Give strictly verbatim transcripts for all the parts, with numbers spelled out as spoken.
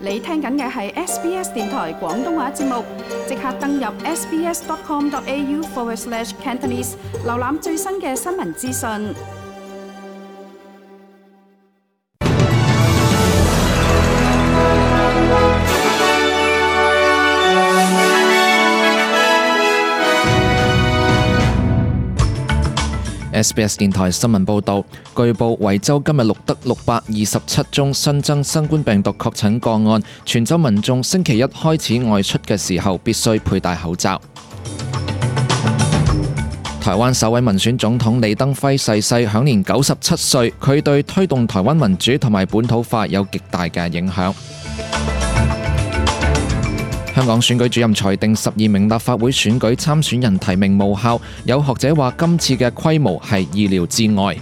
你聽緊嘅係 S B S 電台廣東話節目，即刻登入 sbs.com.au forward slash Cantonese， 瀏覽最新嘅新聞資訊。 S B S 電台新聞報導，據報維州今日錄得六百二十七宗新增新冠病毒確診個案，全州民眾星期一開始外出嘅時候必須佩戴口罩。台灣首位民選總統李登輝逝世，享年九十七歲，佢對推動台灣民主同埋本土化有極大嘅影響。香港選舉主任裁定十二名立法會選舉參選人提名無效，有學者話今次嘅規模係意料之外。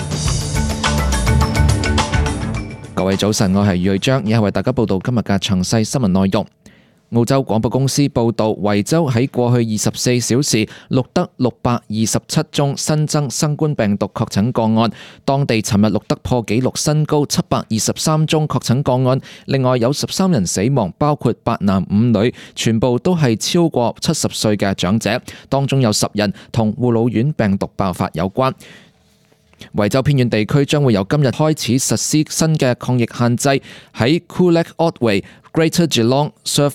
各位早晨，我係余瑞章，以下為大家報道今日嘅詳細新聞內容。澳洲廣播公司報導，維州喺過去二十四小時錄得六百二十七宗新增新冠病毒確診個案，當地尋日錄得破紀錄新高七百二十三宗確診個案，另外有十三人死亡，包括八男五女，全部都係超過七十歲嘅長者，當中有十人同護老院病毒爆發有關。維州偏遠地區將會由今日開始實施新嘅抗疫限制，喺 Coolac-Otway、Greater Geelong、Surf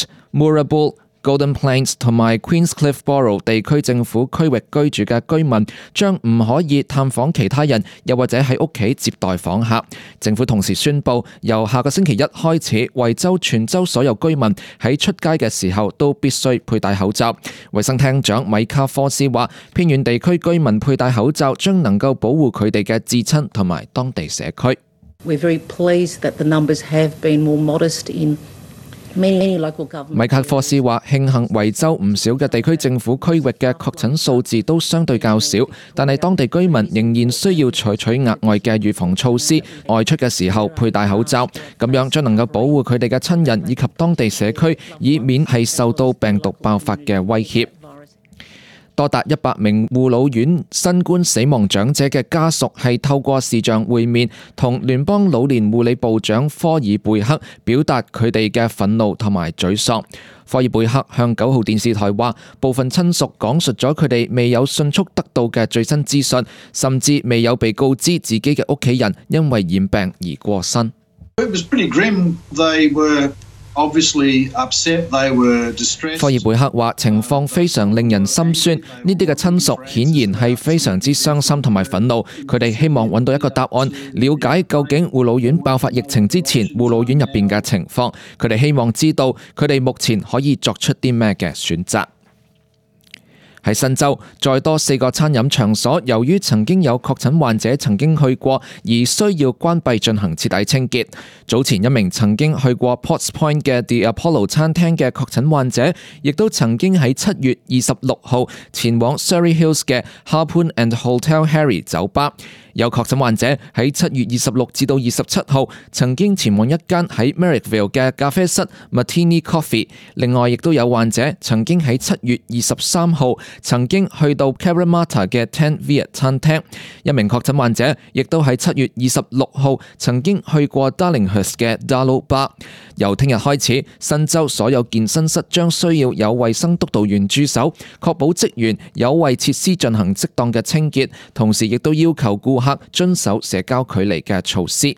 Coast、Moorabool、Golden Plains 同埋 Queenscliff Borough 地區政府區域居住嘅居民將唔可以探訪其他人，又或者喺屋企接待訪客。政府同時宣布，由下個星期一開始，維州全州所有居民喺出街嘅時候都必須佩戴口罩。衛生廳長米卡科斯話，偏遠地區居民佩戴口罩將能夠保護佢哋嘅至親同埋當地社區。 We're very pleased that the numbers have been more modest in 米卡科斯話，慶幸維州唔少嘅地區政府區域嘅確診數字都相對較少，但係當地居民仍然需要採取額外嘅預防措施，外出嘅時候佩戴口罩，咁樣將能夠保護佢哋嘅親人以及當地社區，以免係受到病毒爆發嘅威脅。多達一百名護老院新冠死亡長者嘅家屬係透過視像會面，同聯邦老年護理部長科爾貝克表達佢哋嘅憤怒同埋沮喪。科爾貝克向九號電視台話，部分親屬講述咗佢哋未有迅速得到嘅最新資訊，甚至未有被告知自己嘅屋企人因為染病而過身。 It was pretty grim. They were Obviously upset, they were distressed. 科爾貝克話情況非常令人心酸，呢啲嘅親屬顯然係非常之傷心同埋憤怒，佢哋希望揾到一個答案，了解究竟護老院爆發疫情之前護老院入邊嘅情況，佢哋希望知道佢哋目前可以作出啲咩嘅選擇。喺新州，再多四個餐飲場所由於曾經有確診患者曾經去過，而需要關閉進行徹底清潔。早前一名曾經去過 Potts Point 嘅 The Apollo 餐廳嘅確診患者，亦都曾經喺七月二十六號前往 Surrey Hills 嘅 Harpoon and Hotel Harry 酒吧。有確診患者喺七月二十六至到二十七號曾經前往一間喺 Merrickville 嘅咖啡室 Martini Coffee。另外，亦都有患者曾經喺七月二十三號曾經去到 Cabramatta 嘅 Ten Viet 餐廳。一名確診患者亦都喺七月二十六號曾經去過 Darlinghurst 嘅 Darlow Bar。由聽日開始，新州所有健身室將需要有衛生督導員駐守，確保職員有為設施進行適當嘅清潔，同時亦都要求顧客遵守社交距離嘅措施。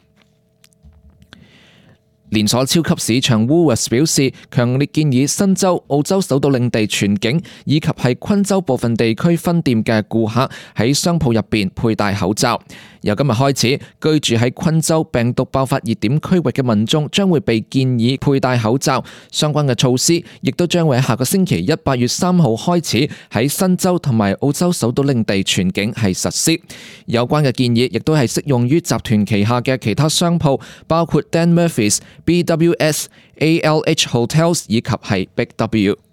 連鎖超級市場 Woolworths 表示，強烈建議新州、澳洲首都領地全境以及係昆州部分地區分店嘅顧客喺商鋪入邊佩戴口罩。由今日開始，居住喺昆州病毒爆發熱點區域嘅民眾將會被建議佩戴口罩。相關嘅措施亦都將會喺下個星期一八月三號開始喺新州同埋澳洲首都領地全境係實施。有關嘅建議亦都係適用於集團旗下嘅其他商鋪，包括 Dan Murphy's、B W S、A L H Hotels 以及係 Big W。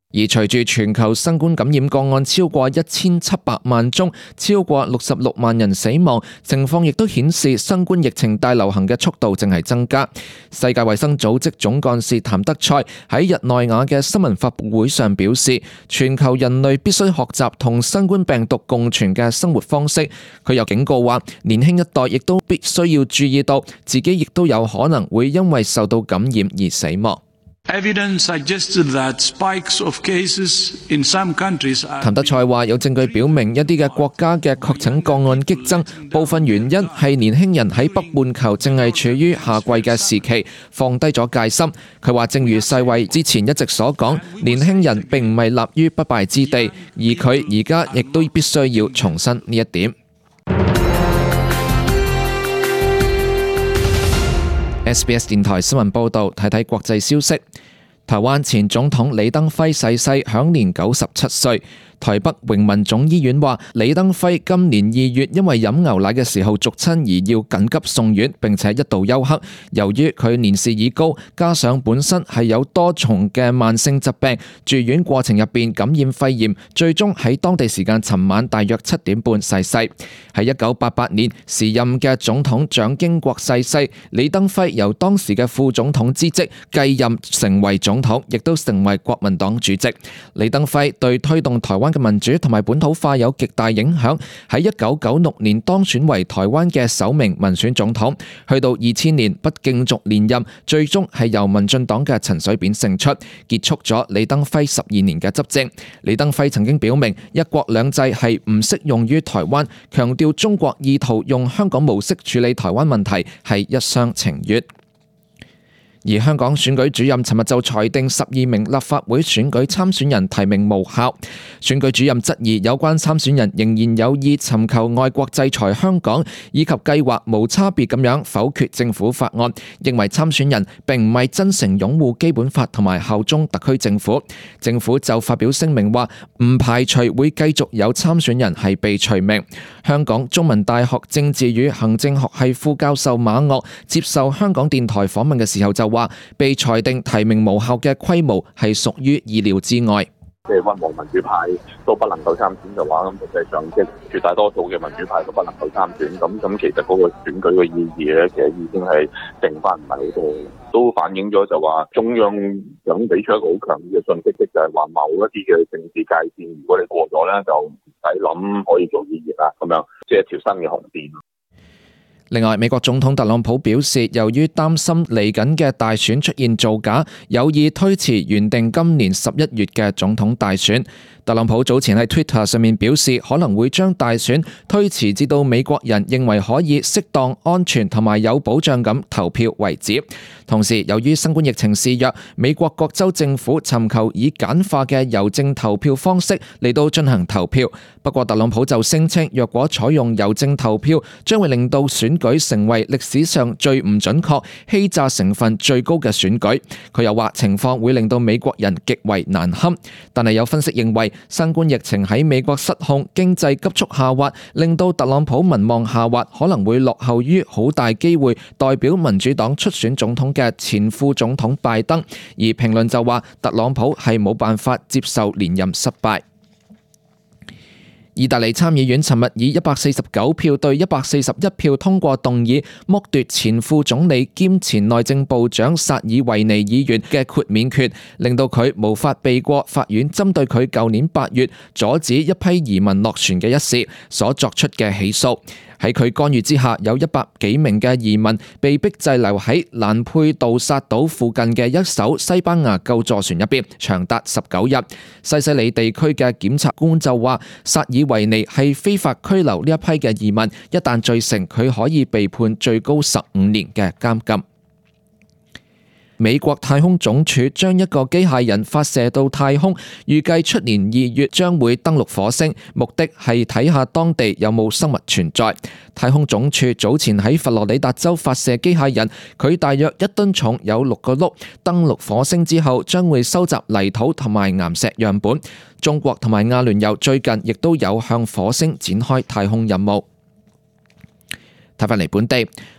而隨住全球新冠感染個案超過一千七百萬宗，超過六十六萬人死亡，情況亦都顯示新冠疫情大流行嘅速度正係增加。世界衛生組織總幹事譚德塞喺日內瓦嘅新聞發佈會上表示，全球人類必須學習同新冠病毒共存嘅生活方式。佢又警告話，年輕一代亦都必須要注意到，自己亦都有可能會因為受到感染而死亡。 Evidence suggested that spikes of cases in some countries are... 譚德塞話有證據表明一啲嘅國家嘅確診個案激增，部分原因係年輕人喺北半球正係處於夏季嘅時期，放低咗戒心。佢話正如世衛之前一直所講，年輕人並唔係立於不敗之地，而佢而家亦都必須要重申呢一點。S B S 電台新聞報道，睇睇國際消息。台灣前總統李登輝逝世，享年九十七歲。台北榮民總醫院話，李登輝今年二月因為飲牛奶嘅時候逐親而要緊急送院，並且一度休克。由於佢年事已高，加上本身係有多重嘅慢性疾病，住院過程入邊感染肺炎，最終喺當地時間尋晚大約七點半逝世。喺一九八八年，時任嘅總統蔣經國逝世，李登輝由當時嘅副總統之職繼任成為總統，亦都成為國民黨主席。李登輝對推動台灣嘅民主同埋本土化有極大影響，喺一九九六年當選為台灣嘅首名民選總統，去到二千年不競逐連任，最終係由民進黨嘅陳水扁勝出，結束咗李登輝十二年嘅執政。李登輝曾經表明一國兩制係唔適用於台灣，強調中國意圖用香港模式處理台灣問題係一廂情願。而香港選舉主任尋日就裁定十二名立法會選舉參選人提名無效。選舉主任質疑有關參選人仍然有意尋求外國制裁香港，以及計劃無差別咁樣否決政府法案，認為參選人並唔係真誠擁護基本法同埋效忠特區政府。政府就發表聲明話，唔排除會繼續有參選人係被除名。香港中文大學政治與行政學系副教授馬岳接受香港電台訪問嘅時候就話，被裁定提名無效嘅規模係屬於意料之外。 即係溫和民主派都不能夠參選嘅話，咁實際上即係絕大多數嘅民主派都不能夠參選。咁咁其實嗰個選舉嘅意義咧，其實已經係剩翻唔係好多，都反映咗就話中央想俾出一個好強烈嘅信息，就係話某一啲嘅政治界線，如果你過咗咧，就唔使諗可以做議員啦，咁樣即係一條新嘅紅線。 另外，美國總統特朗普表示，由於擔心嚟緊嘅大選出現造假，有意推遲原定今年十一月嘅總統大選。特朗普早前喺 Twitter 上面表示，可能會將大選推遲至到美國人認為可以適當、安全同埋有保障咁投票為止。同時，由於新冠疫情肆虐，美國各州政府尋求以簡化嘅郵政投票方式嚟到進行投票。不過，特朗普就聲稱，若果採用郵政投票，將會令到選舉成為歷史上最唔準確、欺詐成分最高嘅選舉。佢又話，情況會令到美國人極為難堪。但係有分析認為，新冠疫情喺美國失控，經濟急速下滑，令到特朗普民望下滑，可能會落後於好大機會代表民主黨出選總統嘅前副總統拜登。而評論就話，特朗普係冇辦法接受連任失敗。意大利參議院尋日以一百四十九票對一百四十一票通過動議，剝奪前副總理兼前內政部長薩爾維尼議員嘅豁免權，令到佢無法避過法院針對佢舊年八月阻止一批移民落船嘅一事所作出嘅起訴。喺佢干預之下，有一百幾名嘅移民被迫滯留喺蘭佩杜薩島附近嘅一艘西班牙救助船入邊，長達十九日。西西里地區嘅檢察官就話，薩爾維尼係非法拘留呢一批嘅移民，一旦罪成，佢可以被判最高十五年嘅監禁。美國太空總署將一個機械人發射到太空，預計出年二月將會登陸火星，目的係睇下當地有冇生物存在。太空總署早前喺佛羅里達州發射機械人，佢大約一噸重，有六個轆，登陸火星之後將會收集泥土同埋岩石樣本。中國同埋阿聯酋最近亦都有向火星展開太空任務。睇返嚟本地，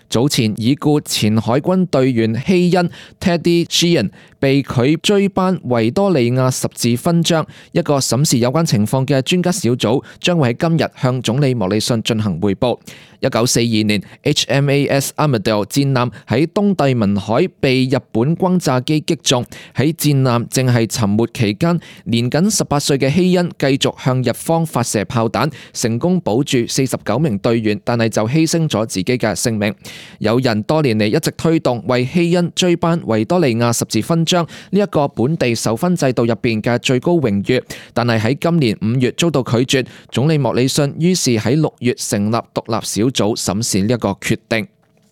早前已故前海軍隊員希恩 Teddy Sheehan 被拒追頒維多利亞十字勳章，一個審視有關情況嘅專家小組將會喺今日向總理莫里遜進行匯報。一九四二年 H M A S Armidale 戰艦喺東帝汶海被日本轟炸機擊中，喺戰艦正係沉沒期間，年僅十八歲嘅希恩繼續向日方發射炮彈，成功保住四十九名隊員，但係就犧牲咗自己嘅性命。有人多年嚟一直推動為希恩追頒維多利亞十字勳章呢一個本地授勳制度入邊嘅最高榮譽，但係喺今年五月遭到拒絕，總理莫里遜於是喺六月成立獨立小組審視呢一個決定。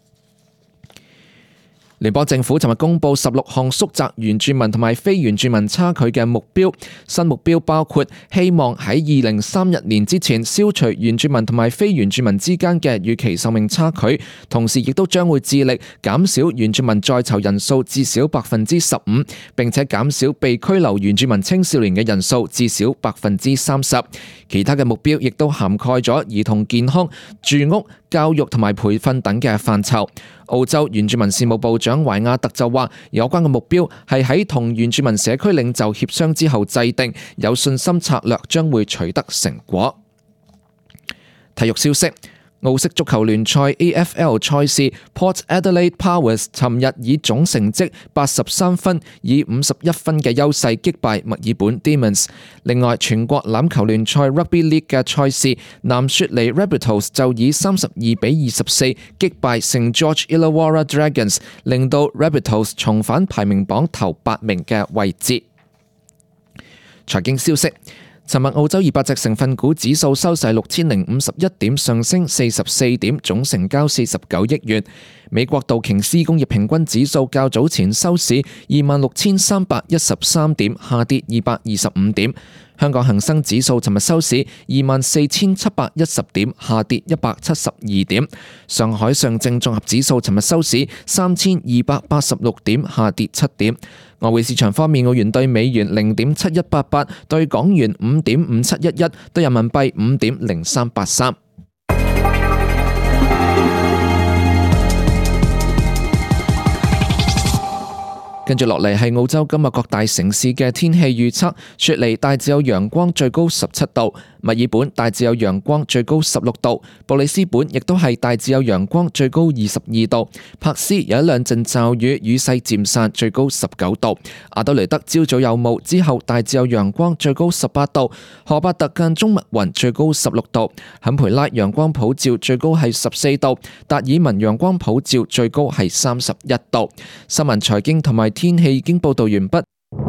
聯邦政府尋日公布十六項縮窄原住民同埋非原住民差距嘅目標，新目標包括希望喺二零三一年之前消除原住民同埋非原住民之間嘅預期壽命差距，同時亦都將會致力減少原住民在囚人數至少百分之十五，並且減少被拘留原住民青少年嘅人數至少百分之三十。其他嘅目標亦都涵蓋咗兒童健康、住屋、教育同埋培訓等嘅範疇。澳洲原住民事務部長懷亞特就話，有關嘅目標係喺同原住民社區領袖協商之後制定，有信心策略將會取得成果。體育消息。澳式足球聯賽 A F L 賽事 Port Adelaide Powers 尋日以總成績八十三分，以五十一分嘅優勢擊敗墨爾本 Demons。另外，全國欖球聯賽 Rugby League 嘅賽事，南雪梨 Rabbitohs 就以三十二比二十四擊敗聖 George Illawarra Dragons， 令到 Rabbitohs 重返排名榜頭八名嘅位置。財經消息。尋日澳洲二百隻成分股指數收市六千零五十一點，上升四十四點，總成交四十九億元。美國道瓊斯工業平均指數較早前收市二萬六千三百一十三點，下跌二百二十五點。香港恒生指數尋日收市二萬四千七百一十點，下跌一百七十二點。上海上證綜合指數尋日收市三千二百八十六點，下跌七點。外匯市場方面，澳元對美元零點七一八八，對港元五點五七一一，對人民幣五點零三八三。跟住落嚟係澳洲今日各大城市嘅天氣預測。雪梨大致有陽光，最高十七度；墨爾本大致有陽光，最高十六度；布里斯本亦都係大致有陽光，最高二十二度；柏斯有一兩陣驟雨，雨勢漸散，最高十九度；阿德雷德朝早有霧，之後大致有陽光，最高十八度；荷伯特間中密雲，最高十六度；坎培拉陽光普照，最高係十四度；達爾文陽光普照，最高係三十一度。新聞財經同埋天氣已經報道完畢。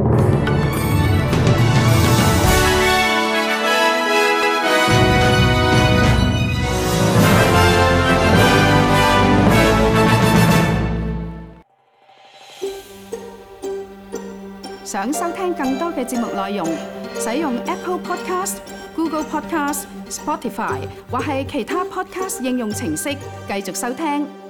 想收聽更多嘅節目內容，使用 Apple Podcast、Google Podcast、Spotify 或係其他 Podcast 應用程式繼續收聽。